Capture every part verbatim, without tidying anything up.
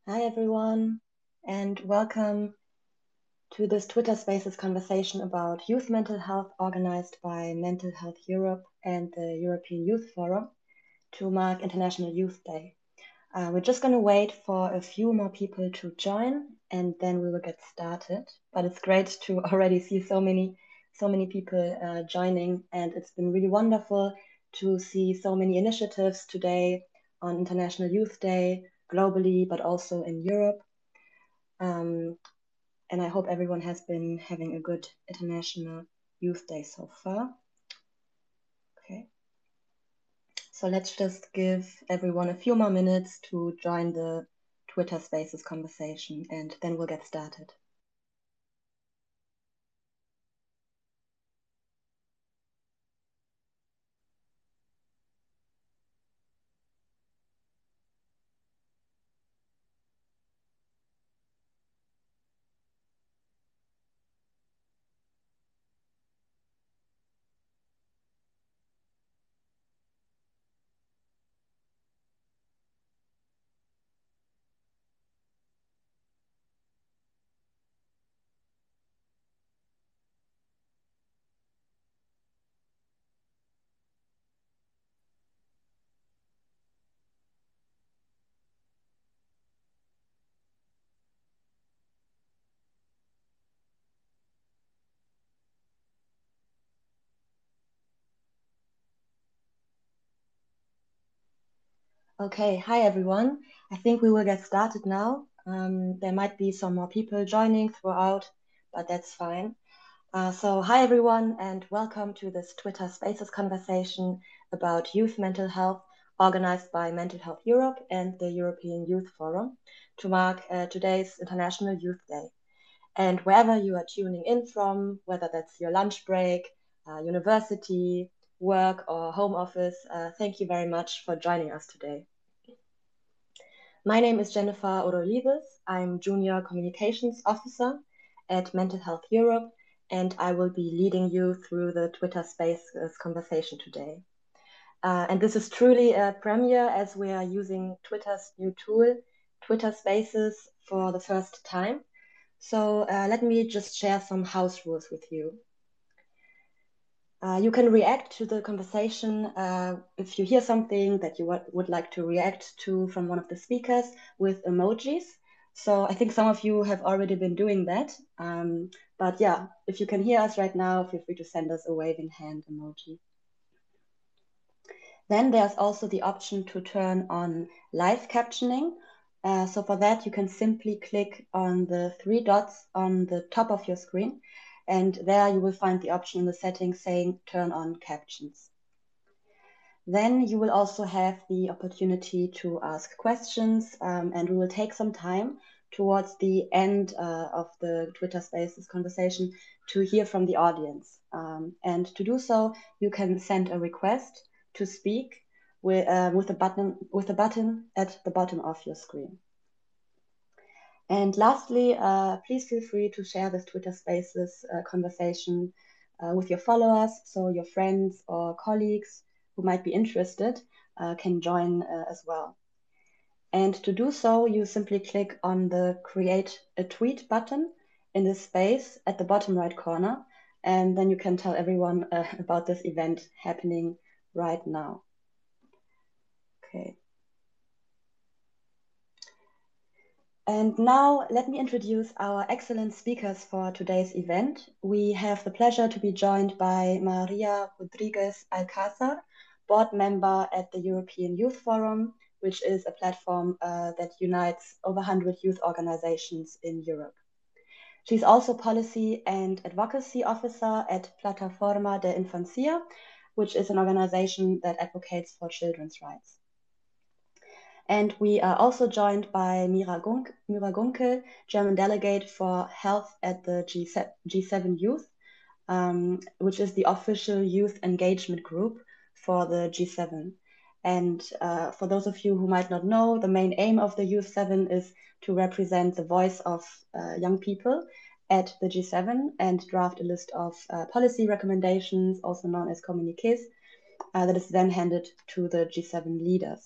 Hi, everyone, and welcome to this Twitter Spaces conversation about youth mental health organized by Mental Health Europe and the European Youth Forum to mark International Youth Day. Uh, we're just going to wait for a few more people to join, and then we will get started. But it's great to already see so many, so many people uh, joining, and it's been really wonderful to see so many initiatives today on International Youth Day globally, but also in Europe. Um, and I hope everyone has been having a good International Youth Day so far. Okay. So let's just give everyone a few more minutes to join the Twitter Spaces conversation, and then we'll get started. Okay, hi everyone. I think we will get started now. Um, there might be some more people joining throughout, but that's fine. Uh, so, hi everyone, and welcome to this Twitter Spaces conversation about youth mental health, organized by Mental Health Europe and the European Youth Forum to mark uh, today's International Youth Day. And wherever you are tuning in from, whether that's your lunch break, uh, university, work, or home office, uh, thank you very much for joining us today. My name is Jennifer Orolives. I'm Junior Communications Officer at Mental Health Europe, and I will be leading you through the Twitter Spaces conversation today. Uh, and this is truly a premiere as we are using Twitter's new tool, Twitter Spaces, for the first time. So uh, let me just share some house rules with you. Uh, you can react to the conversation uh, if you hear something that you would like to react to from one of the speakers with emojis. So I think some of you have already been doing that. Um, but yeah, if you can hear us right now, feel free to send us a waving hand emoji. Then there's also the option to turn on live captioning. Uh, so for that, you can simply click on the three dots on the top of your screen. And there you will find the option in the settings saying turn on captions. Then you will also have the opportunity to ask questions, um, and we will take some time towards the end uh, of the Twitter Spaces conversation to hear from the audience. Um, and to do so, you can send a request to speak with, uh, with, a button, with a button at the bottom of your screen. And lastly, uh, please feel free to share this Twitter Spaces uh, conversation uh, with your followers, so your friends or colleagues who might be interested uh, can join uh, as well. And to do so, you simply click on the Create a Tweet button in the space at the bottom right corner, and then you can tell everyone uh, about this event happening right now. Okay. And now let me introduce our excellent speakers for today's event. We have the pleasure to be joined by Maria Rodriguez Alcázar, board member at the European Youth Forum, which is a platform uh, that unites over one hundred youth organizations in Europe. She's also policy and advocacy officer at Plataforma de Infancia, which is an organization that advocates for children's rights. And we are also joined by Mira, Gunk Mira Gunkel, German delegate for health at the G seven Youth, um, which is the official youth engagement group for the G seven. And uh, for those of you who might not know, the main aim of the Youth seven is to represent the voice of uh, young people at the G seven and draft a list of uh, policy recommendations, also known as communiques, uh, that is then handed to the G seven leaders.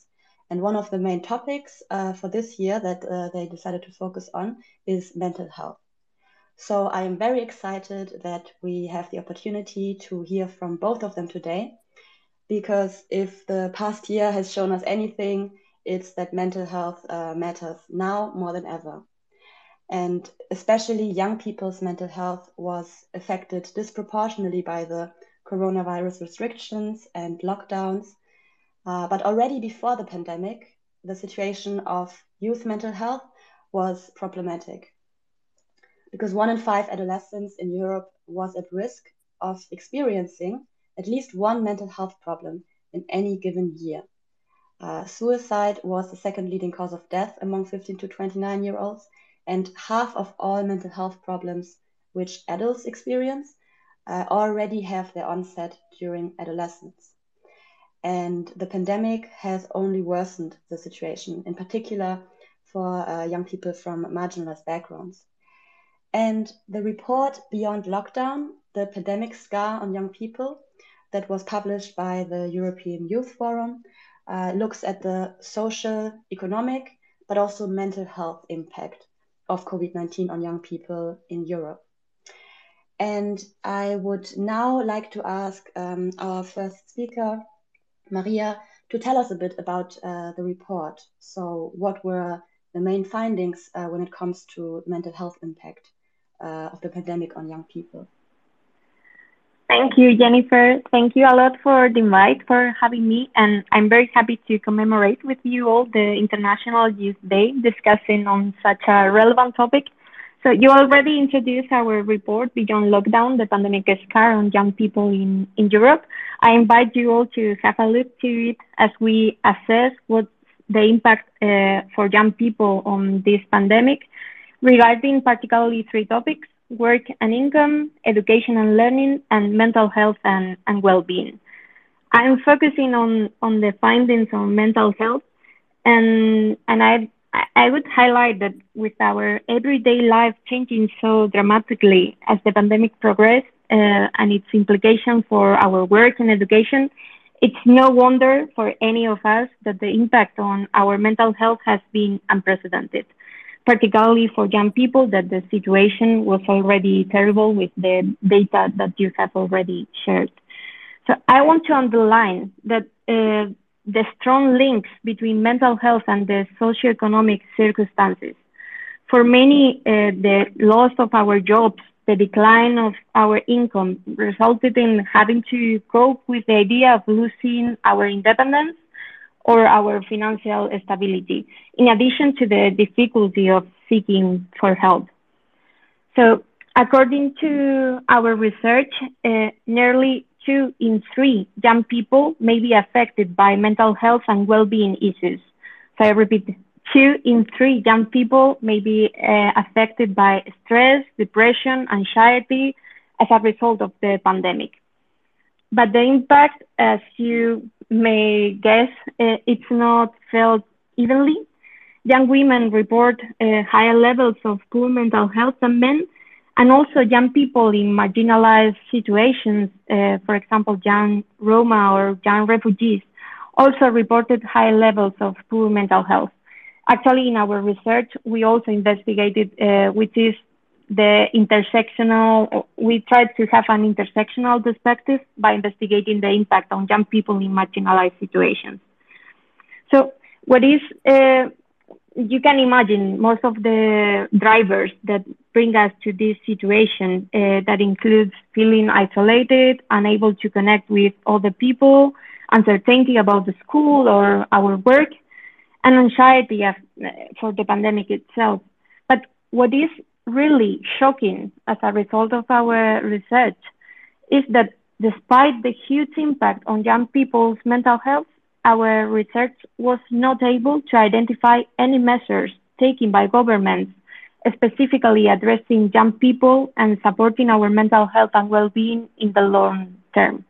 And one of the main topics uh, for this year that uh, they decided to focus on is mental health. So I am very excited that we have the opportunity to hear from both of them today, because if the past year has shown us anything, it's that mental health uh, matters now more than ever. And especially young people's mental health was affected disproportionately by the coronavirus restrictions and lockdowns. Uh, but already before the pandemic, the situation of youth mental health was problematic, because one in five adolescents in Europe was at risk of experiencing at least one mental health problem in any given year. Uh, suicide was the second leading cause of death among fifteen to twenty-nine year olds, and half of all mental health problems which adults experience uh, already have their onset during adolescence. And the pandemic has only worsened the situation, in particular for uh, young people from marginalized backgrounds. And the report Beyond Lockdown, the pandemic scar on young people, that was published by the European Youth Forum, uh, looks at the social, economic, but also mental health impact of COVID nineteen on young people in Europe. And I would now like to ask um, our first speaker, Maria, to tell us a bit about uh, the report. So what were the main findings uh, when it comes to mental health impact uh, of the pandemic on young people? Thank you, Jennifer. Thank you a lot for the invite, for having me. And I'm very happy to commemorate with you all the International Youth Day, discussing on such a relevant topic. So you already introduced our report, Beyond Lockdown, the pandemic scar on young people in, in Europe. I invite you all to have a look to it as we assess what's the impact uh, for young people on this pandemic, regarding particularly three topics: work and income, education and learning, and mental health and, and well-being. I'm focusing on, on the findings on mental health, and, and I, I would highlight that with our everyday life changing so dramatically as the pandemic progressed uh, and its implications for our work and education, it's no wonder for any of us that the impact on our mental health has been unprecedented, particularly for young people, that the situation was already terrible with the data that you have already shared. So I want to underline that uh, the strong links between mental health and the socioeconomic circumstances. For many, uh, the loss of our jobs, the decline of our income resulted in having to cope with the idea of losing our independence or our financial stability, in addition to the difficulty of seeking for help. So according to our research, uh, nearly two in three young people may be affected by mental health and well-being issues. So I repeat, two in three young people may be uh, affected by stress, depression, anxiety as a result of the pandemic. But the impact, as you may guess, uh, it's not felt evenly. Young women report uh, higher levels of poor mental health than men, and also young people in marginalized situations, uh, for example, young Roma or young refugees, also reported high levels of poor mental health. Actually, in our research, we also investigated uh, which is the intersectional, we tried to have an intersectional perspective by investigating the impact on young people in marginalized situations. So what is, uh, you can imagine most of the drivers that bring us to this situation, uh, that includes feeling isolated, unable to connect with other people, uncertainty about the school or our work, and anxiety for the pandemic itself. But what is really shocking as a result of our research is that despite the huge impact on young people's mental health, our research was not able to identify any measures taken by governments specifically addressing young people and supporting our mental health and well-being in the long term.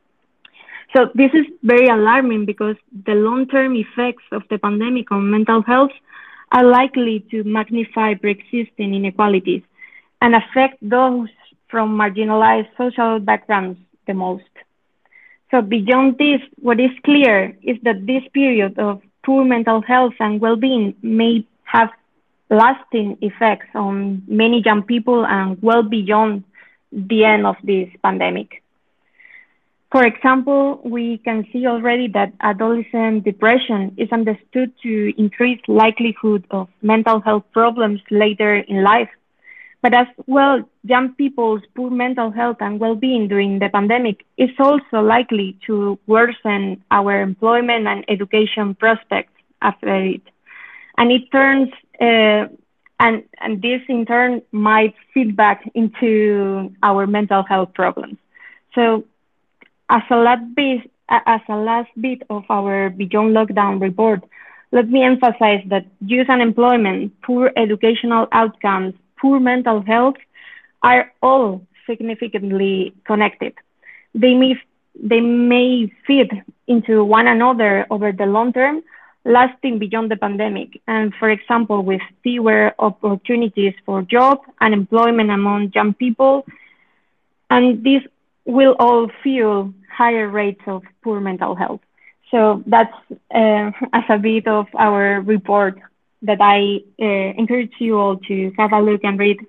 So this is very alarming because the long-term effects of the pandemic on mental health are likely to magnify pre-existing inequalities and affect those from marginalized social backgrounds the most. So beyond this, what is clear is that this period of poor mental health and well-being may have lasting effects on many young people and well beyond the end of this pandemic. For example, we can see already that adolescent depression is understood to increase likelihood of mental health problems later in life. But as well, young people's poor mental health and well-being during the pandemic is also likely to worsen our employment and education prospects after it. And it turns, uh, and, and this in turn might feed back into our mental health problems. So as a last bit, as a last bit of our Beyond Lockdown report, let me emphasize that youth unemployment, poor educational outcomes, poor mental health are all significantly connected. They may, they may feed into one another over the long term, lasting beyond the pandemic. And for example, with fewer opportunities for job, unemployment among young people, and this will all fuel higher rates of poor mental health. So that's uh, as a bit of our report that I uh, encourage you all to have a look and read.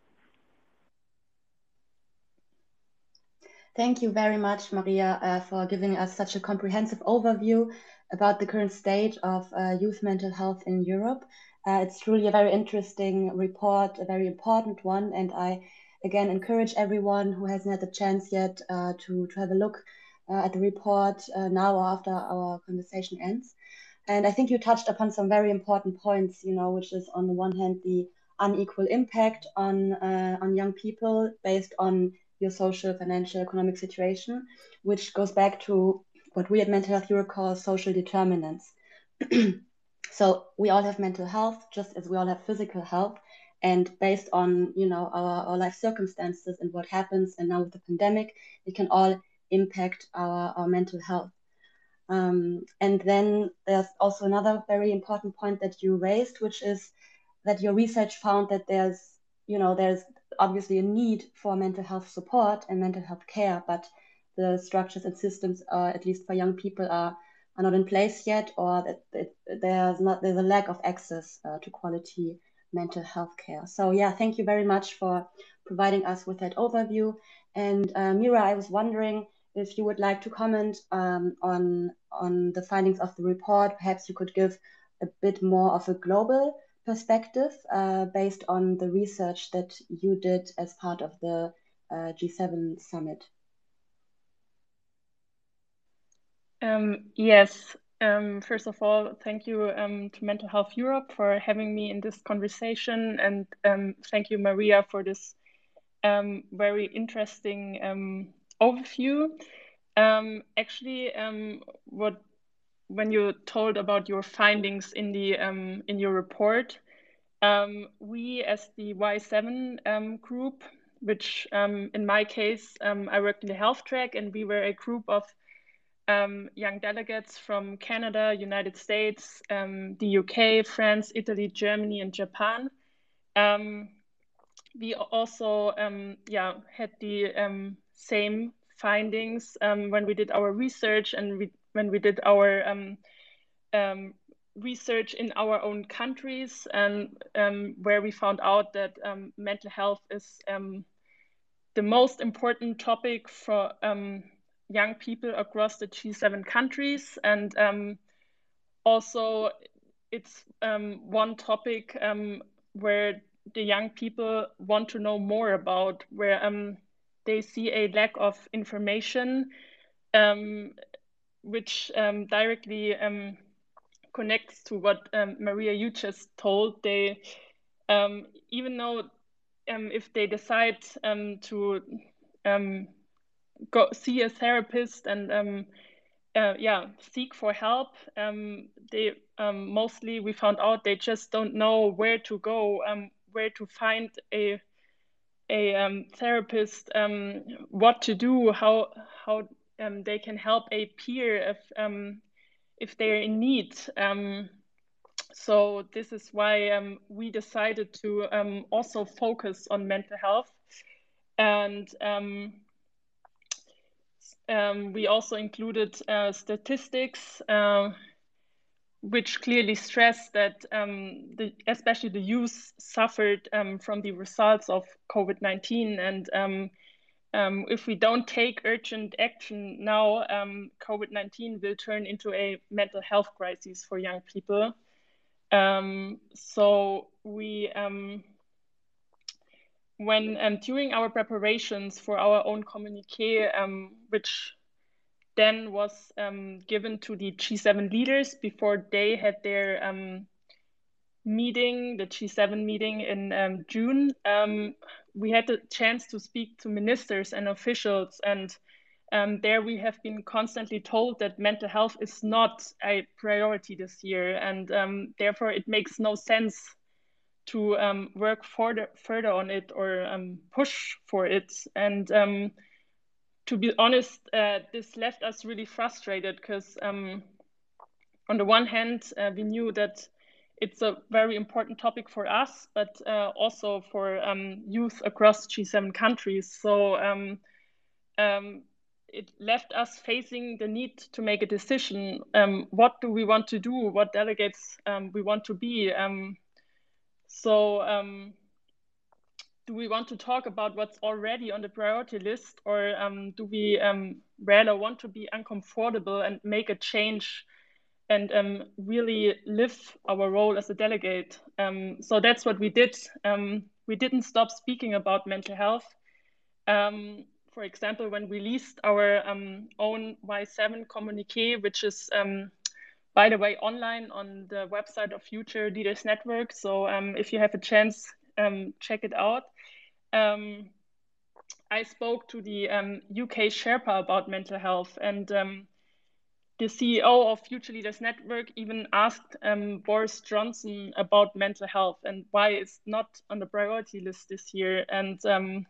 Thank you very much, Maria, uh, for giving us such a comprehensive overview about the current state of uh, youth mental health in Europe. Uh, it's truly a very interesting report, a very important one, and I again encourage everyone who hasn't had the chance yet uh, to, to have a look uh, at the report uh, now or after our conversation ends. And I think you touched upon some very important points, you know, which is on the one hand the unequal impact on uh, on young people based on your social, financial, economic situation, which goes back to what we at Mental Health Europe call social determinants. So we all have mental health, just as we all have physical health. And based on, you know, our, our life circumstances and what happens, and now with the pandemic, it can all impact our, our mental health. Um, and then there's also another very important point that you raised, which is that your research found that there's, you know, there's obviously a need for mental health support and mental health care, but the structures and systems, uh, at least for young people, are are not in place yet, or that, that there's not there's a lack of access uh, to quality mental health care. So yeah, thank you very much for providing us with that overview. And uh, Mira, I was wondering if you would like to comment um, on on the findings of the report. Perhaps you could give a bit more of a global perspective uh, based on the research that you did as part of the uh, G seven summit. Um, yes. Um, first of all, thank you um, to Mental Health Europe for having me in this conversation, and um, thank you, Maria, for this um, very interesting um, overview. Um, actually, um, what when you told about your findings in the um, in your report, um, we as the Y seven um, group, which um, in my case um, I worked in the health track, and we were a group of um, young delegates from Canada, United States, um, the U K, France, Italy, Germany, and Japan. Um, we also um, yeah, had the um, same findings um, when we did our research, and we, when we did our um, um, research in our own countries, and um, where we found out that um, mental health is um, the most important topic for um, young people across the G seven countries. And um, also it's um, one topic um, where the young people want to know more about, where um, they see a lack of information, um, which um, directly um, connects to what um, Maria, you just told. They, um, even though um, if they decide um, to um, go see a therapist and um, uh, yeah, seek for help, um, they um, mostly, we found out, they just don't know where to go, um, where to find a a um, therapist, um, what to do, how how um, they can help a peer if um, if they're in need. Um, so this is why um, we decided to um, also focus on mental health. And um, um, we also included uh, statistics uh, which clearly stressed that um, the, especially the youth suffered um, from the results of COVID nineteen. And um, um, if we don't take urgent action now, um, COVID nineteen will turn into a mental health crisis for young people. Um, so we, um, when um, during our preparations for our own communique, um, which then was um, given to the G seven leaders before they had their um, meeting, the G seven meeting in um, June, um, we had the chance to speak to ministers and officials, and um, there we have been constantly told that mental health is not a priority this year, and um, therefore it makes no sense to um, work further, further on it or um, push for it. And um, to be honest, uh, this left us really frustrated because um, on the one hand, uh, we knew that it's a very important topic for us, but uh, also for um, youth across G seven countries. So um, um, it left us facing the need to make a decision. Um, what do we want to do? What delegates um, we want to be? Um, so um, do we want to talk about what's already on the priority list, or um, do we um, rather want to be uncomfortable and make a change and um, really live our role as a delegate? Um, so that's what we did. Um, we didn't stop speaking about mental health. Um, for example, when we released our um, own Y seven communique, which is, um, by the way, online on the website of Future Leaders Network. So um, if you have a chance, um, check it out. Um, I spoke to the um, U K Sherpa about mental health, and um, the C E O of Future Leaders Network even asked um, Boris Johnson about mental health and why it's not on the priority list this year. And um,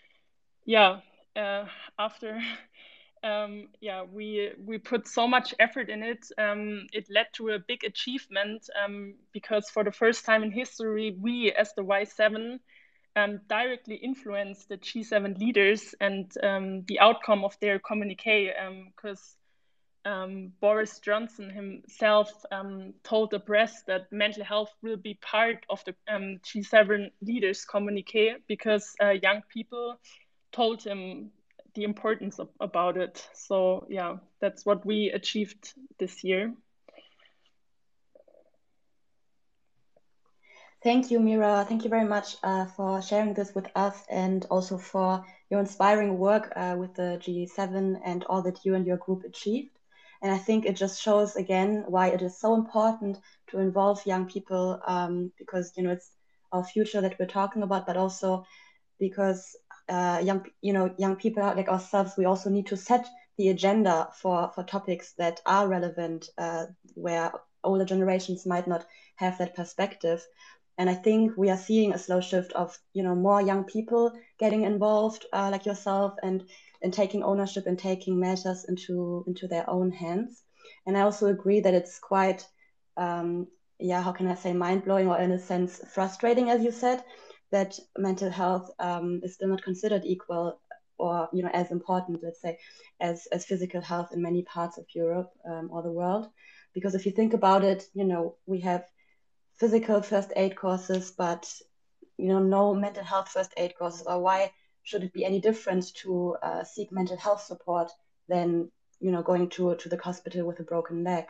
yeah, uh, after um, yeah, we we put so much effort in it. Um, it led to a big achievement um, because for the first time in history, we as the Y seven um, directly influence the G seven leaders and um, the outcome of their communique, because um, um, Boris Johnson himself um, told the press that mental health will be part of the um, G seven leaders communique because uh, young people told him the importance of, about it. So yeah, that's what we achieved this year. Thank you, Mira. Thank you very much uh, for sharing this with us, and also for your inspiring work uh, with the G seven and all that you and your group achieved. And I think it just shows again why it is so important to involve young people, um, because you know it's our future that we're talking about, but also because uh, young you know young people like ourselves, we also need to set the agenda for for topics that are relevant, uh, where older generations might not have that perspective. And I think we are seeing a slow shift of, you know, more young people getting involved, uh, like yourself, and and taking ownership and taking matters into into their own hands. And I also agree that it's quite, um, yeah, how can I say, mind blowing, or in a sense frustrating, as you said, that mental health um, is still not considered equal, or you know, as important, let's say, as as physical health in many parts of Europe um, or the world. Because if you think about it, you know, we have physical first aid courses, but you know, no mental health first aid courses. Or why should it be any different to uh, seek mental health support than, you know, going to to the hospital with a broken leg?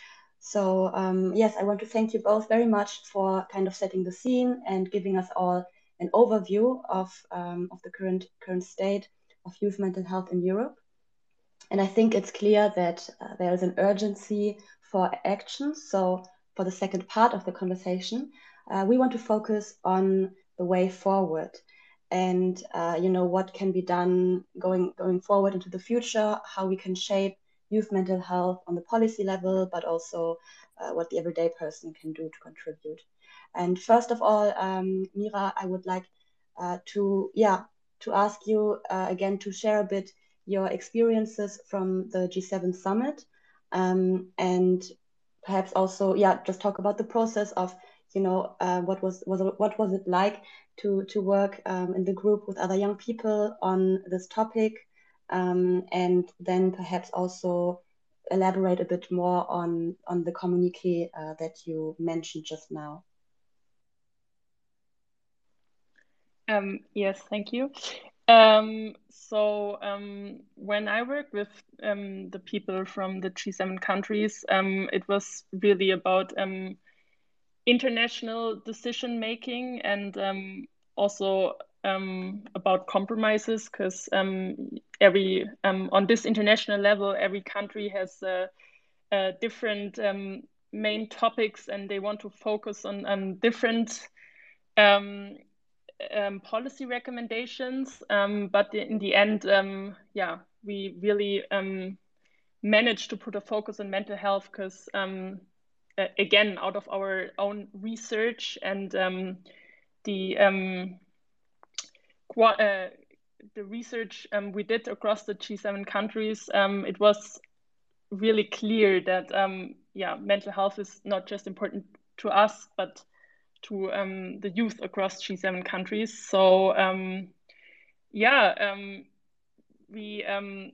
So um, yes, I want to thank you both very much for kind of setting the scene and giving us all an overview of um, of the current current state of youth mental health in Europe. And I think it's clear that uh, there is an urgency for action. So for the second part of the conversation, uh, we want to focus on the way forward, and uh, you know, what can be done going going forward into the future, how we can shape youth mental health on the policy level, but also uh, what the everyday person can do to contribute. And first of all, um, Mira, I would like uh, to yeah to ask you uh, again to share a bit your experiences from the G seven summit, um, and perhaps also, yeah, just talk about the process of, you know, uh, what was was what was it like to to work um, in the group with other young people on this topic, um, and then perhaps also elaborate a bit more on, on the communique uh, that you mentioned just now. Um, yes, thank you. Um, so um, when I work with um, the people from the G seven countries, um, it was really about um, international decision making and um, also um, about compromises, because um, every um, on this international level, every country has uh, uh, different um, main topics, and they want to focus on, on different um, um, policy recommendations. Um, but in the end, um, yeah, we really um, managed to put a focus on mental health because, um, uh, again, out of our own research and um, the um, uh, the research um, we did across the G seven countries, um, it was really clear that um, yeah, mental health is not just important to us, but to um, the youth across G seven countries. So um, yeah, um, we um,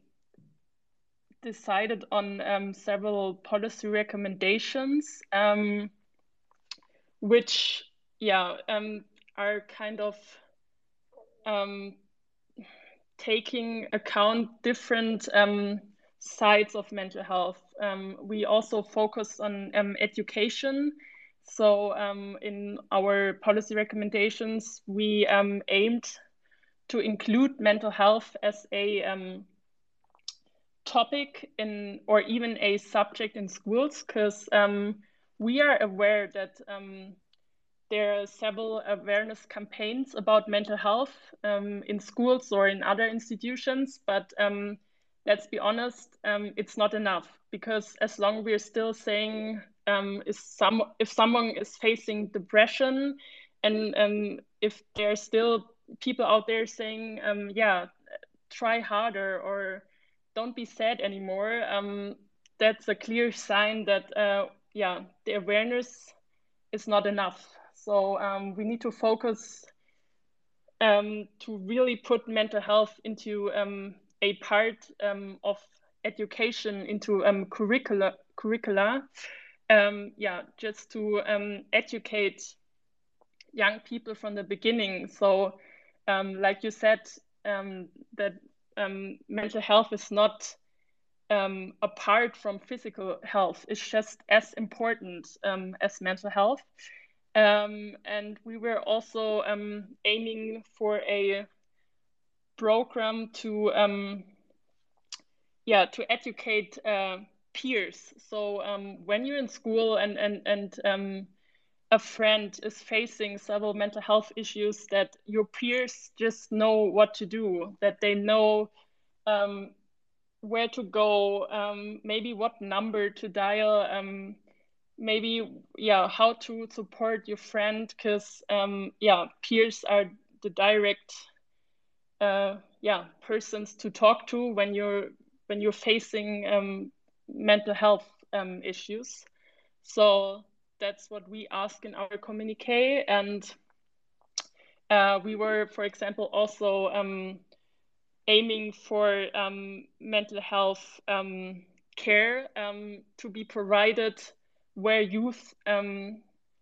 decided on um, several policy recommendations, um, which yeah um, are kind of um, taking account different um, sides of mental health. Um, we also focus on um, education. So um, in our policy recommendations, we um, aimed to include mental health as a um, topic in, or even a subject in schools, because um, we are aware that um, there are several awareness campaigns about mental health um, in schools or in other institutions, but um, let's be honest, um, it's not enough, because as long we're still saying um, is some, if someone is facing depression, and um, if there are still people out there saying, um, yeah, try harder or don't be sad anymore, um, that's a clear sign that, uh, yeah, the awareness is not enough. So um, we need to focus um, to really put mental health into um, a part um, of education, into um, curricula, curricula. Um, yeah, just to um, educate young people from the beginning. So um, like you said, um, that um, mental health is not um, apart from physical health. It's just as important um, as mental health. Um, and we were also um, aiming for a program to, um, yeah, to educate uh, peers. So um, when you're in school and and and um, a friend is facing several mental health issues, that your peers just know what to do, that they know um, where to go, um, maybe what number to dial, um, maybe yeah, how to support your friend, because um, yeah, peers are the direct uh, yeah persons to talk to when you're when you're facing um, mental health um, issues. So that's what we ask in our communique, and uh, we were, for example, also um, aiming for um, mental health um, care um, to be provided where youth, um,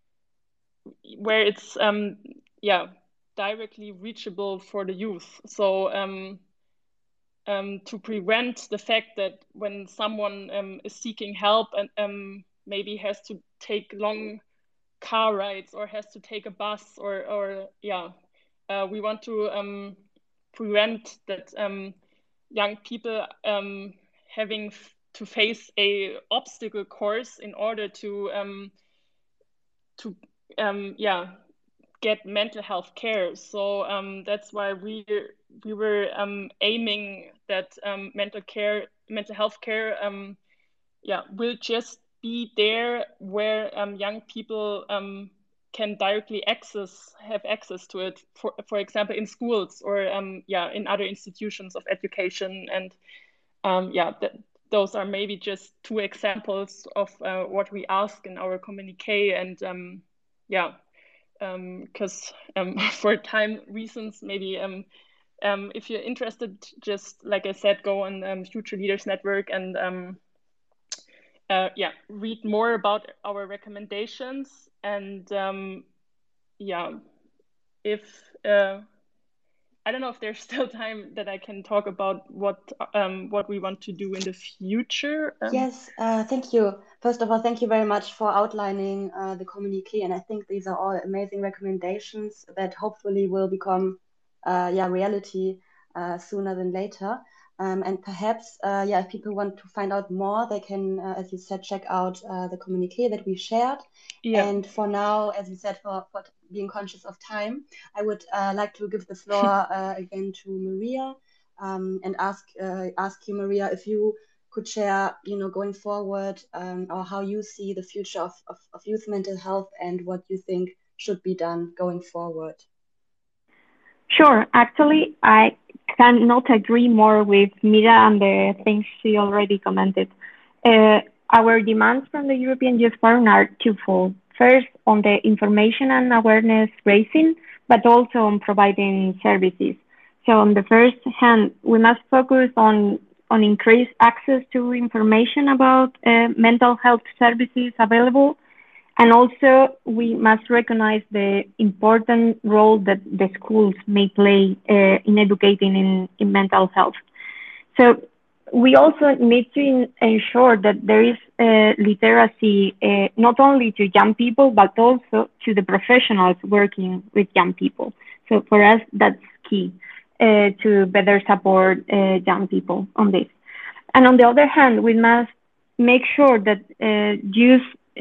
where it's um, yeah directly reachable for the youth. So um, um, to prevent the fact that when someone um, is seeking help and um, maybe has to take long car rides or has to take a bus, or or yeah, uh, we want to um, prevent that um, young people um, having to face a obstacle course in order to um, to um, yeah get mental health care. So um, that's why we we were um, aiming that um, mental care mental health care um, yeah will just be there where um, young people um, can directly access have access to it, for for example in schools or um, yeah in other institutions of education. And um, yeah th those are maybe just two examples of uh, what we ask in our communique. And um, yeah because um, um, for time reasons, maybe um, um, if you're interested, just like I said, go on um, Future Leaders Network and um, uh, yeah, read more about our recommendations. And um, yeah, if uh, I don't know if there's still time that I can talk about what um, what we want to do in the future. Um, Yes, uh, thank you. First of all, thank you very much for outlining uh, the communique, and I think these are all amazing recommendations that hopefully will become, uh, yeah, reality uh, sooner than later. Um, and perhaps, uh, yeah, if people want to find out more, they can, uh, as you said, check out uh, the communique that we shared. yeah. And for now, as you said, for, for being conscious of time, I would uh, like to give the floor uh, again to Maria, um, and ask uh, ask you, Maria, if you could share, you know, going forward, um, or how you see the future of, of, of youth mental health and what you think should be done going forward. Sure. Actually, I cannot agree more with Mira and the things she already commented. Uh, our demands from the European Youth Forum are twofold. First, on the information and awareness raising, but also on providing services. So, on the first hand, we must focus on on increased access to information about uh, mental health services available, and also, we must recognize the important role that the schools may play uh, in educating in, in mental health. So, we also need to in, ensure that there is uh, literacy uh, not only to young people, but also to the professionals working with young people. So, for us, that's key uh, to better support uh, young people on this. And on the other hand, we must make sure that uh, youth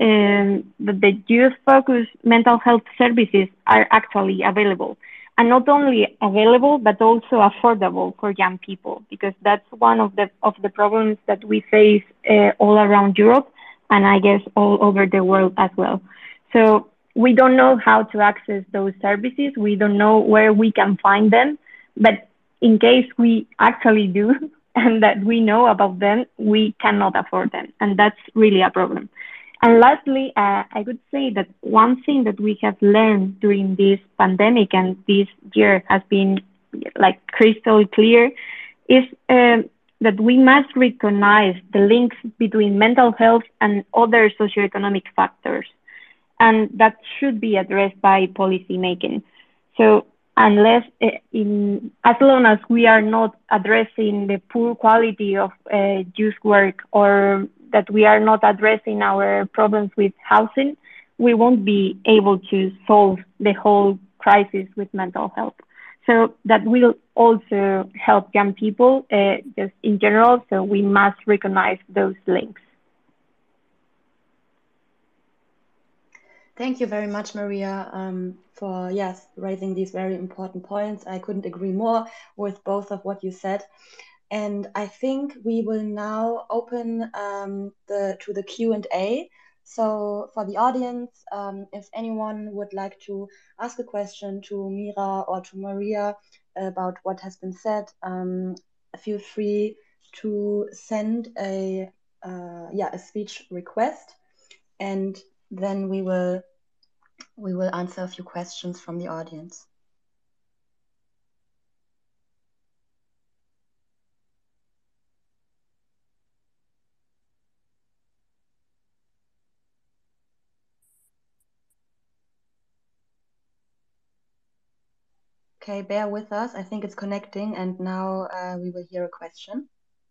um, that the youth-focused mental health services are actually available, and not only available but also affordable for young people, because that's one of the of the problems that we face uh, all around Europe, and I guess all over the world as well. So we don't know how to access those services. We don't know where we can find them, but in case we actually do, and that we know about them, we cannot afford them. And that's really a problem. And lastly, uh, I would say that one thing that we have learned during this pandemic and this year has been like crystal clear is um, that we must recognize the links between mental health and other socioeconomic factors. And that should be addressed by policy making. So unless uh, in as long as we are not addressing the poor quality of uh, youth work, or that we are not addressing our problems with housing, we won't be able to solve the whole crisis with mental health. So that will also help young people uh, just in general. So we must recognize those links. Thank you very much, Maria, um, for yes raising these very important points. I couldn't agree more with both of what you said. And I think we will now open um, the to the Q and A. So for the audience, um, if anyone would like to ask a question to Mira or to Maria about what has been said, um, feel free to send a uh, yeah a speech request, and then we will we will answer a few questions from the audience. Okay, bear with us. I think it's connecting, and now uh, we will hear a question.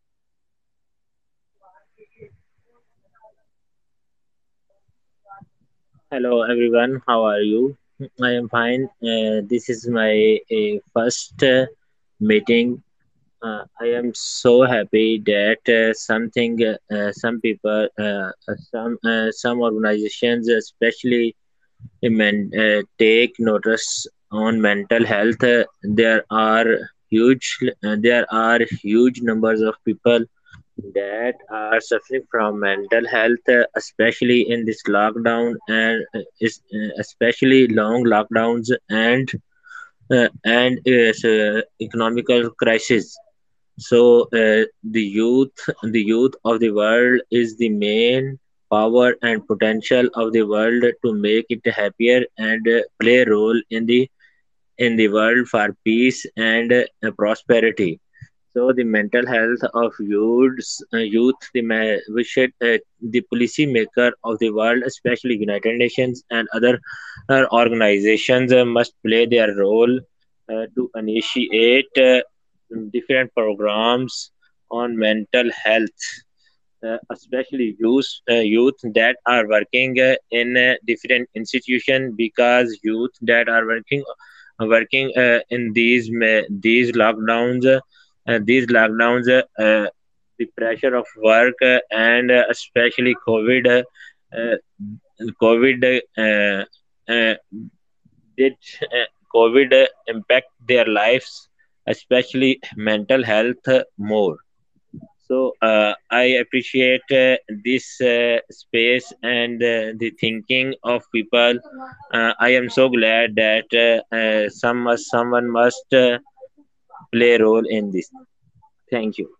Hello everyone, how are you? I am fine. Uh, this is my uh, first uh, meeting. Uh, I am so happy that uh, something, uh, uh, some people, uh, uh, some uh, some organizations, especially in men, uh, take notice on mental health. Uh, there are huge, uh, there are huge numbers of people that are suffering from mental health, uh, especially in this lockdown, and uh, is, uh, especially long lockdowns and uh, and uh, so economical crisis. So uh, the youth, the youth of the world is the main power and potential of the world to make it happier and uh, play a role in the in the world for peace and uh, prosperity. So the mental health of youth, uh, youth, the ma- we should, uh, the policy maker of the world, especially United Nations and other uh, organizations, uh, must play their role uh, to initiate uh, different programs on mental health, uh, especially youth, uh, youth that are working uh, in uh, different institutions, because youth that are working working uh, in these ma- these lockdowns, uh, uh, these lockdowns, uh, uh, the pressure of work, uh, and uh, especially COVID, uh, uh, COVID uh, uh, did uh, COVID uh, impact their lives, especially mental health, uh, more. So uh, I appreciate uh, this uh, space and uh, the thinking of people. Uh, I am so glad that uh, uh, some must, someone must uh, play a role in this. Thank you.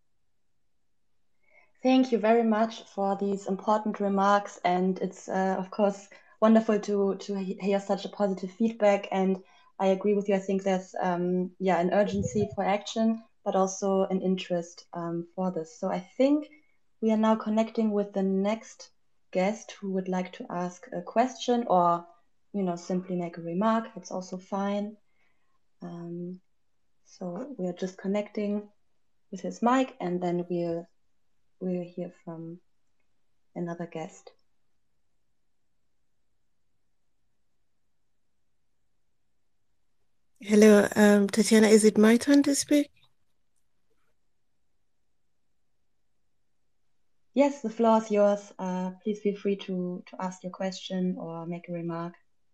Thank you very much for these important remarks, and it's uh, of course wonderful to to he- hear such a positive feedback. And I agree with you. I think there's um, yeah an urgency for action, but also an interest um, for this. So I think we are now connecting with the next guest who would like to ask a question or you know simply make a remark. It's also fine. Um, so we are just connecting with his mic, and then we'll we'll hear from another guest. Hello, um, Tatiana, is it my turn to speak? Yes, the floor is yours. Uh, please feel free to, to ask your question or make a remark.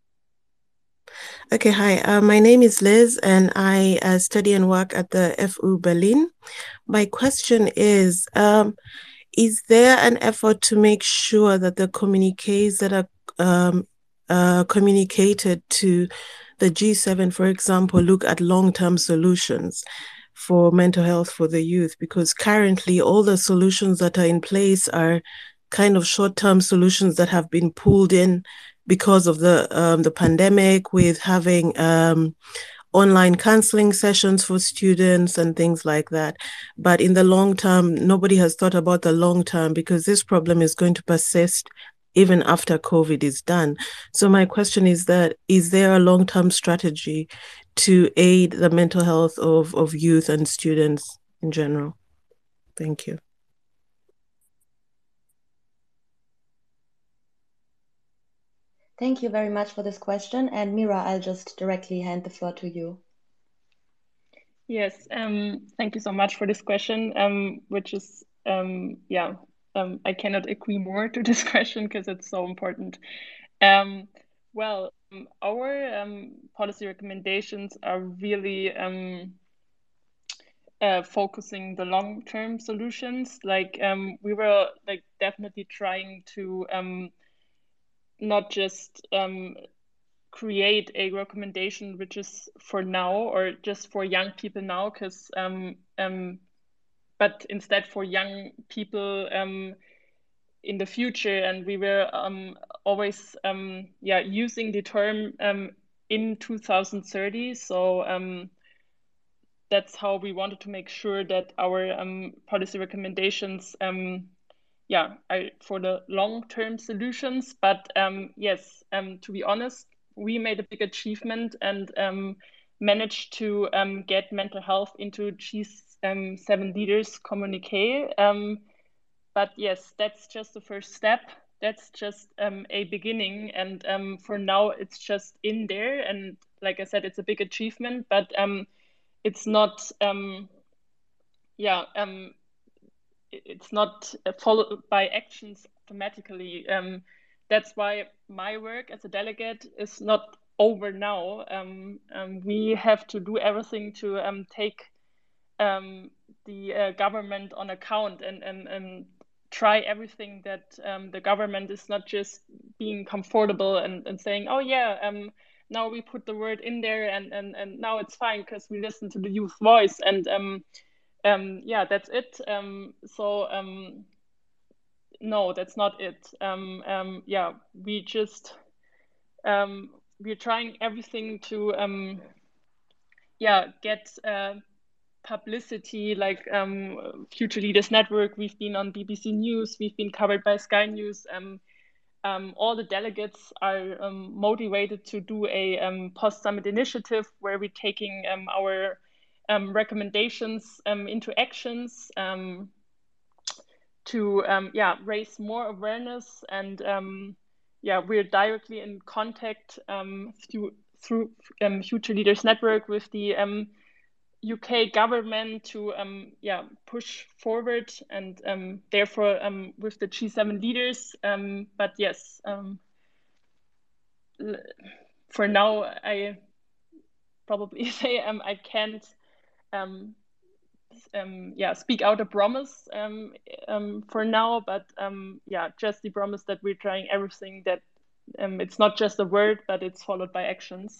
Okay, hi. Uh, my name is Liz, and I uh, study and work at the F U Berlin. My question is, um, is there an effort to make sure that the communiques that are um, uh, communicated to the G seven, for example, look at long-term solutions for mental health for the youth? Because currently all the solutions that are in place are kind of short-term solutions that have been pulled in because of the um, the pandemic, with having um, online counseling sessions for students and things like that. But in the long term, nobody has thought about the long term, because this problem is going to persist even after COVID is done. So my question is that, is there a long-term strategy to aid the mental health of, of youth and students in general? Thank you. Thank you very much for this question. And Mira, I'll just directly hand the floor to you. Yes, um, thank you so much for this question, um, which is, um, yeah, um, I cannot agree more to this question because it's so important. Um, well, um, our um, policy recommendations are really um, uh, focusing the long-term solutions. Like um, we were like definitely trying to um, not just um, create a recommendation which is for now or just for young people now, because um, um, but instead for young people um, in the future. And we were um, always um, yeah using the term um, in two thousand thirty. So um, that's how we wanted to make sure that our um, policy recommendations um, yeah are for the long-term solutions. But um, yes, um, to be honest, we made a big achievement and um, managed to um, get mental health into G seven leaders communique. Um, but yes, that's just the first step. That's just um, a beginning. And um, for now, it's just in there. And like I said, it's a big achievement, but um, it's not, um, yeah, um, it's not followed by actions automatically. Um, that's why my work as a delegate is not over now. Um, um, we have to do everything to um, take um, the uh, government on account and, and, and try everything that um, the government is not just being comfortable and, and saying, oh yeah, um, now we put the word in there and, and, and now it's fine because we listen to the youth voice. And um, um, yeah, that's it. Um, so um, no, that's not it. Um, um, yeah, we just, um, we're trying everything to, um, yeah, get uh, publicity, like um, Future Leaders Network. We've been on B B C News. We've been covered by Sky News. Um, um, all the delegates are um, motivated to do a um, post-summit initiative where we're taking um, our um, recommendations um, into actions um, to um, yeah raise more awareness, and um, yeah we're directly in contact um, through through um, Future Leaders Network with the um, U K government to um, yeah push forward, and um, therefore um, with the G seven leaders. Um, but yes, um, for now I probably say um, I can't um, um, yeah speak out a promise um, um, for now. But um, yeah, just the promise that we're trying everything, that um, it's not just a word, but it's followed by actions.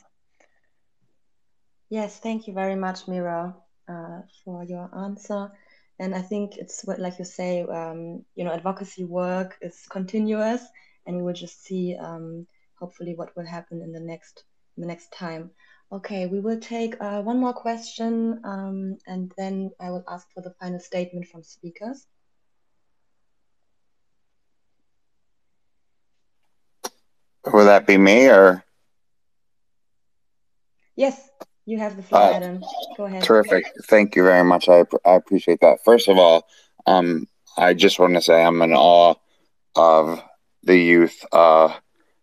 Yes, thank you very much, Mira, uh, for your answer. And I think it's what, like you say, um, you know, advocacy work is continuous, and we will just see, um, hopefully, what will happen in the next in the next time. Okay, we will take uh, one more question, um, and then I will ask for the final statement from speakers. Will that be me or? Yes, you have the floor, Oh, Adam. Go ahead. terrific. Thank you very much. I, I appreciate that. First of all, um, I just want to say I'm in awe of the youth. Uh,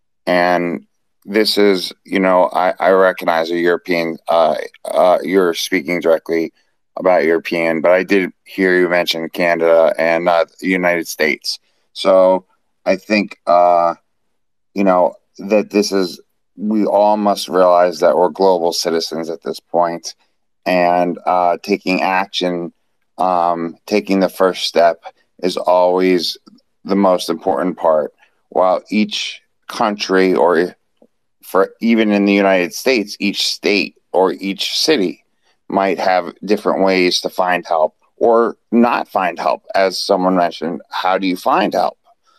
and this is, you know, I, I recognize a European, uh, uh, you're speaking directly about European, but I did hear you mention Canada and uh, the United States. So I think, uh, you know, that this is, we all must realize that we're global citizens at this point, and uh, taking action, um, taking the first step is always the most important part. While each country, or for even in the United States, each state or each city might have different ways to find help or not find help. As someone mentioned, how do you find help?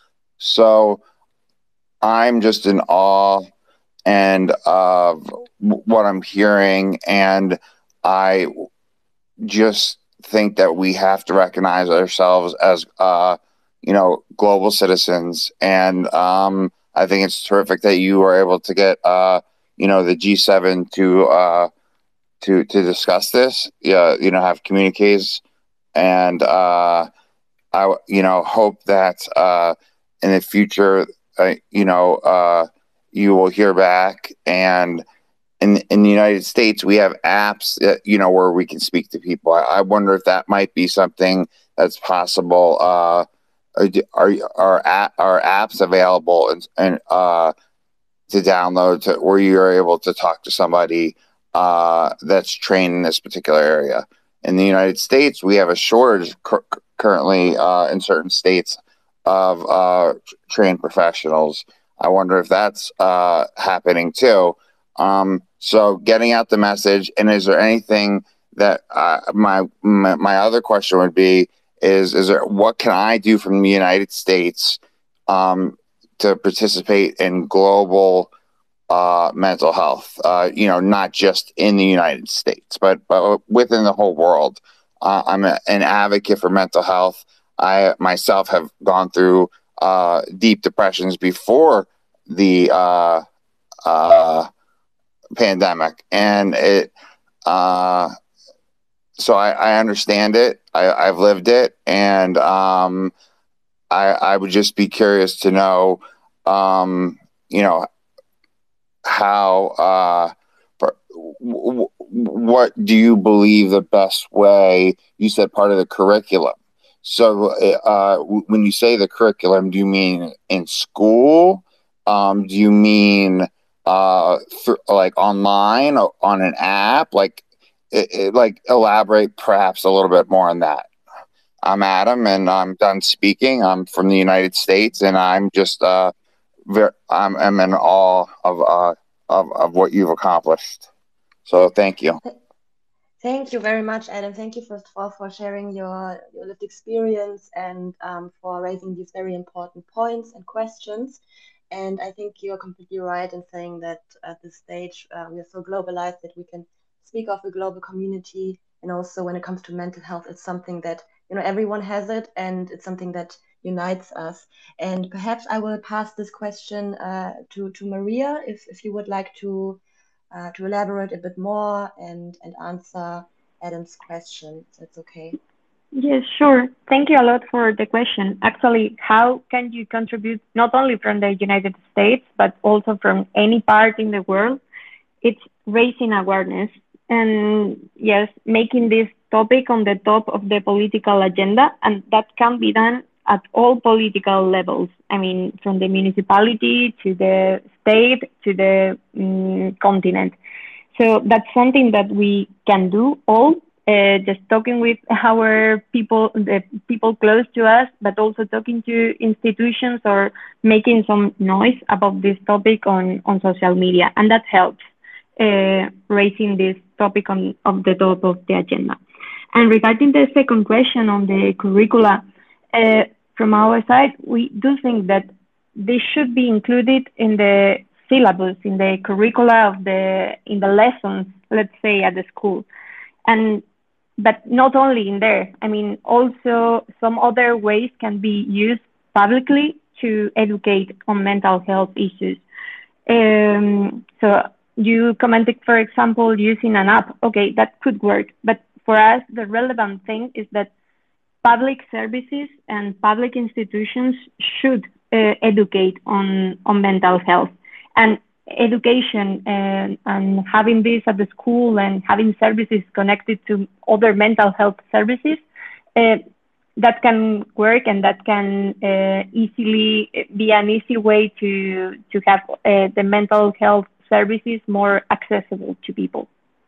So I'm just in awe and of what I'm hearing, and I just think that we have to recognize ourselves as uh, you know, global citizens. And um, I think it's terrific that you were able to get uh, you know, the G seven to uh, to to discuss this. Yeah, you know, have communiques, and uh, I you know hope that uh, in the future, uh, you know, uh, you will hear back. And in in the United States, we have apps that, you know, where we can speak to people. I, I wonder if that might be something that's possible. Uh, are are are apps available and and uh, to download to, where you're able to talk to somebody uh, that's trained in this particular area? In the United States, we have a shortage cu- currently uh, in certain states of uh, trained professionals. I wonder if that's uh, happening too. Um, so getting out the message. And is there anything that uh, my, my my other question would be is is there, what can I do from the United States um, to participate in global uh, mental health? Uh, you know, not just in the United States, but but within the whole world. Uh, I'm a, an advocate for mental health. I myself have gone through uh, deep depressions before the uh, uh, pandemic, and it uh so I, I understand it. I, I've lived it, and um I I would just be curious to know um you know how uh for, w- w- what do you believe the best way? You said part of the curriculum. So uh w- when you say the curriculum, do you mean in school? Um do you mean uh th- like online or on an app? Like it, it, like elaborate perhaps a little bit more on that. I'm Adam, and I'm done speaking. I'm from the United States, and I'm just uh very, I'm, I'm in awe of uh of, of what you've accomplished. So thank you. Thank you very much, Adam. Thank you, first of all, for sharing your, your lived experience, and um, for raising these very important points and questions. And I think you're completely right in saying that at this stage, uh, we are so globalized that we can speak of a global community And also when it comes to mental health, it's something that, you know, everyone has it, and it's something that unites us. And perhaps I will pass this question uh, to, to Maria, if, if you would like to uh, to elaborate a bit more and, and answer Adam's question. That's okay. Yes, sure. Thank you a lot for the question. Actually, how can you contribute not only from the United States, but also from any part in the world? It's raising awareness and, yes, making this topic on the top of the political agenda. And that can be done at all political levels. I mean, from the municipality to the state to the um, continent. So that's something that we can do all, uh, just talking with our people, the people close to us, but also talking to institutions or making some noise about this topic on, on social media. And that helps uh, raising this topic on, on the top of the agenda. And regarding the second question on the curricula, uh, from our side, we do think that they should be included in the syllabus, in the curricula of the, in the lessons, let's say at the school. And, but not only in there, I mean, also some other ways can be used publicly to educate on mental health issues. Um, so you commented, for example, using an app. Okay, that could work. But for us, the relevant thing is that public services and public institutions should uh, educate on, on mental health. And education and, and having this at the school and having services connected to other mental health services, uh, that can work, and that can uh, easily be an easy way to, to have uh, the mental health services more accessible to people.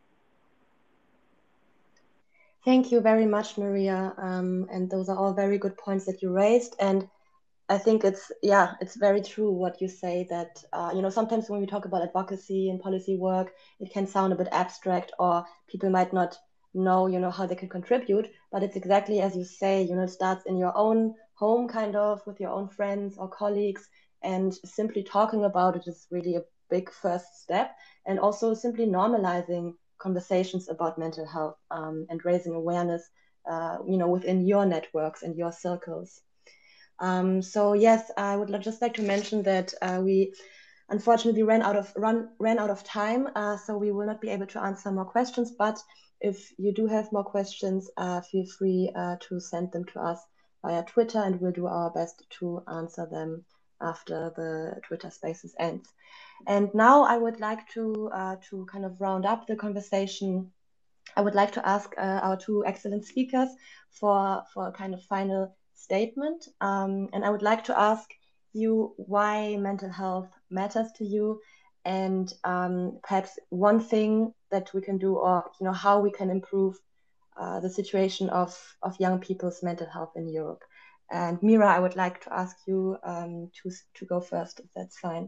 Thank you very much, Maria. Um, and those are all very good points that you raised. And I think it's, yeah, it's very true what you say that, uh, you know, sometimes when we talk about advocacy and policy work, it can sound a bit abstract, or people might not know, you know, how they can contribute. But it's exactly as you say, you know, it starts in your own home, kind of with your own friends or colleagues. And simply talking about it is really a big first step. And also simply normalizing conversations about mental health um, and raising awareness, uh, you know, within your networks and your circles. Um, so yes, I would just like to mention that uh, we unfortunately ran out of run ran out of time, uh, so we will not be able to answer more questions. But if you do have more questions, uh, feel free uh, to send them to us via Twitter, and we'll do our best to answer them after the Twitter Spaces ends. And now I would like to uh, to kind of round up the conversation. I would like to ask uh, our two excellent speakers for for a kind of final statement. Um, and I would like to ask you why mental health matters to you, and um, perhaps one thing that we can do, or you know, how we can improve uh, the situation of, of young people's mental health in Europe. And Mira, I would like to ask you um, to, to go first, if that's fine.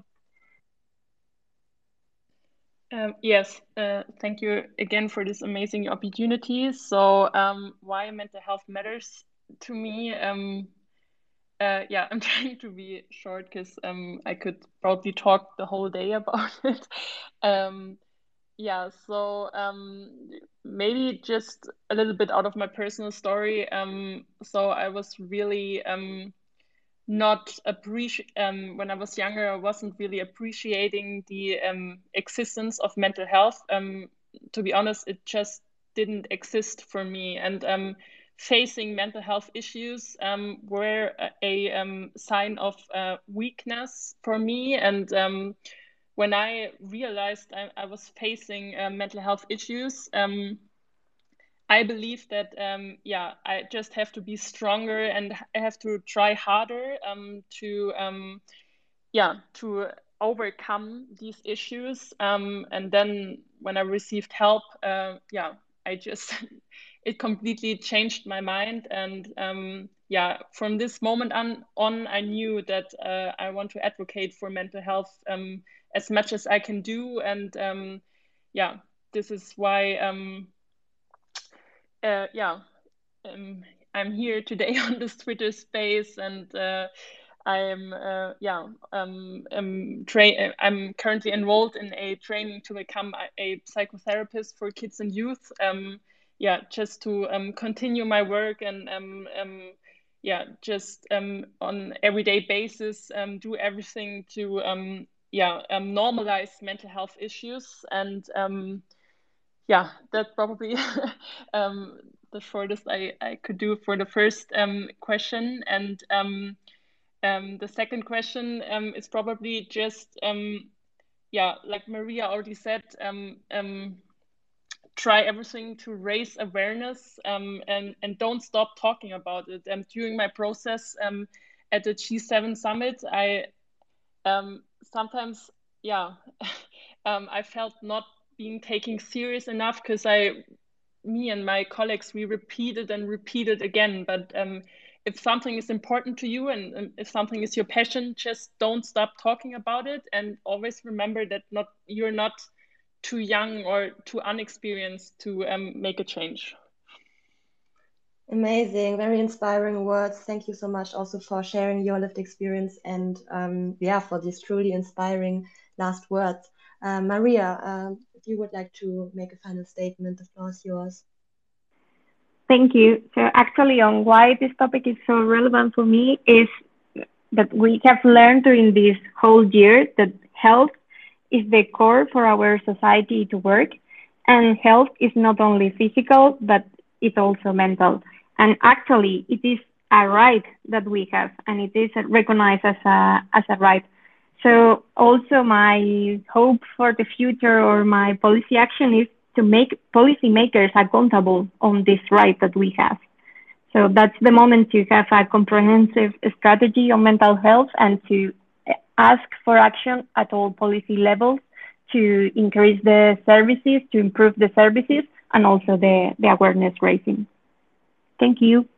Um, yes, uh, thank you again for this amazing opportunity. So um, why mental health matters to me? Um, uh, yeah, I'm trying to be short because um, I could probably talk the whole day about it. Um, yeah, so um, maybe just a little bit out of my personal story. Um, so I was really um, not appreciate um, when I was younger, I wasn't really appreciating the um, existence of mental health. Um, to be honest, it just didn't exist for me. And um, facing mental health issues um, were a, a um, sign of uh, weakness for me. And um, when I realized I, I was facing uh, mental health issues, um, I believe that, um, yeah, I just have to be stronger, and I have to try harder um, to, um, yeah, to overcome these issues. Um, and then when I received help, uh, yeah, I just, it completely changed my mind. And um, yeah, from this moment on, on I knew that uh, I want to advocate for mental health um, as much as I can do. And um, yeah, this is why, um, uh, yeah, um, I'm here today on this Twitter space, and uh, I'm uh, yeah um, um, tra- I'm currently enrolled in a training to become a, a psychotherapist for kids and youth. Um, yeah, just to um, continue my work and um, um, yeah, just um, on everyday basis, um, do everything to um, yeah um, normalize mental health issues. And um, yeah, that's probably um, the shortest I, I could do for the first um, question. And um, um, the second question um, is probably just um, yeah, like Maria already said, um, um, try everything to raise awareness um, and, and don't stop talking about it. Um, during my process um, at the G seven summit, I um, sometimes, yeah, um, I felt not being taken serious enough because I, me and my colleagues, we repeated and repeated again. But um, if something is important to you and, and if something is your passion, just don't stop talking about it, and always remember that not you're not too young or too unexperienced to um, make a change. Amazing, very inspiring words. Thank you so much also for sharing your lived experience and um, yeah, for these truly inspiring last words. Uh, Maria, uh, if you would like to make a final statement, the floor is yours. Thank you. So actually on why this topic is so relevant for me is that we have learned during this whole year that health is the core for our society to work, and health is not only physical, but it's also mental. And actually, it is a right that we have, and it is recognized as a, as a right. So also my hope for the future or my policy action is to make policymakers accountable on this right that we have. So that's the moment to have a comprehensive strategy on mental health and to ask for action at all policy levels to increase the services, to improve the services, and also the, the awareness raising. Thank you.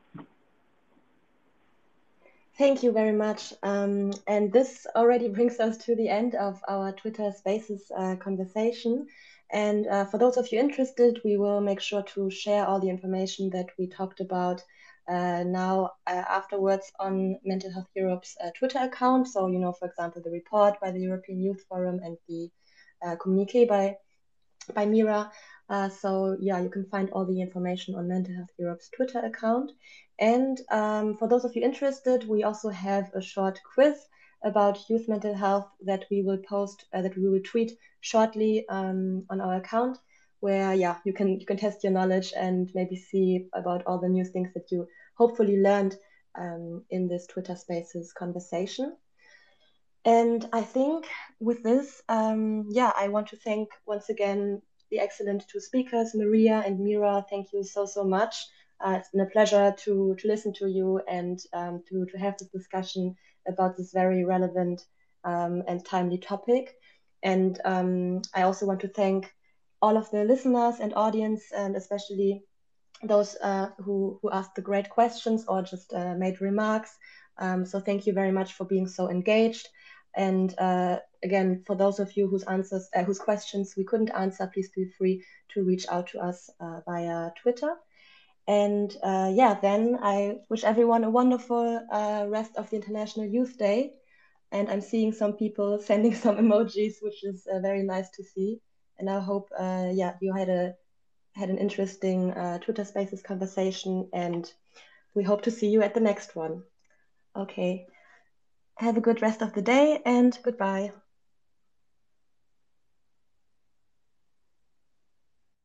Thank you very much. Um, and this already brings us to the end of our Twitter Spaces uh, conversation. And uh, for those of you interested, we will make sure to share all the information that we talked about uh, now uh, afterwards on Mental Health Europe's uh, Twitter account. So, you know, for example, the report by the European Youth Forum and the uh, communique by, by Mira. Uh, so yeah, you can find all the information on Mental Health Europe's Twitter account. And um, for those of you interested, we also have a short quiz about youth mental health that we will post, uh, that we will tweet shortly um, on our account, where yeah, you can you can test your knowledge and maybe see about all the new things that you hopefully learned um, in this Twitter Spaces conversation. And I think with this, um, yeah, I want to thank once again the excellent two speakers, Maria and Mira. Thank you so, so much. Uh, it's been a pleasure to, to listen to you and um, to, to have this discussion about this very relevant um, and timely topic. And um, I also want to thank all of the listeners and audience, and especially those uh, who, who asked the great questions or just uh, made remarks. Um, so thank you very much for being so engaged. And uh, again, for those of you whose answers, uh, whose questions we couldn't answer, please feel free to reach out to us uh, via Twitter. And uh, yeah, then I wish everyone a wonderful uh, rest of the International Youth Day. And I'm seeing some people sending some emojis, which is uh, very nice to see. And I hope, uh, yeah, you had a had an interesting uh, Twitter Spaces conversation, and we hope to see you at the next one. Okay. Have a good rest of the day and goodbye.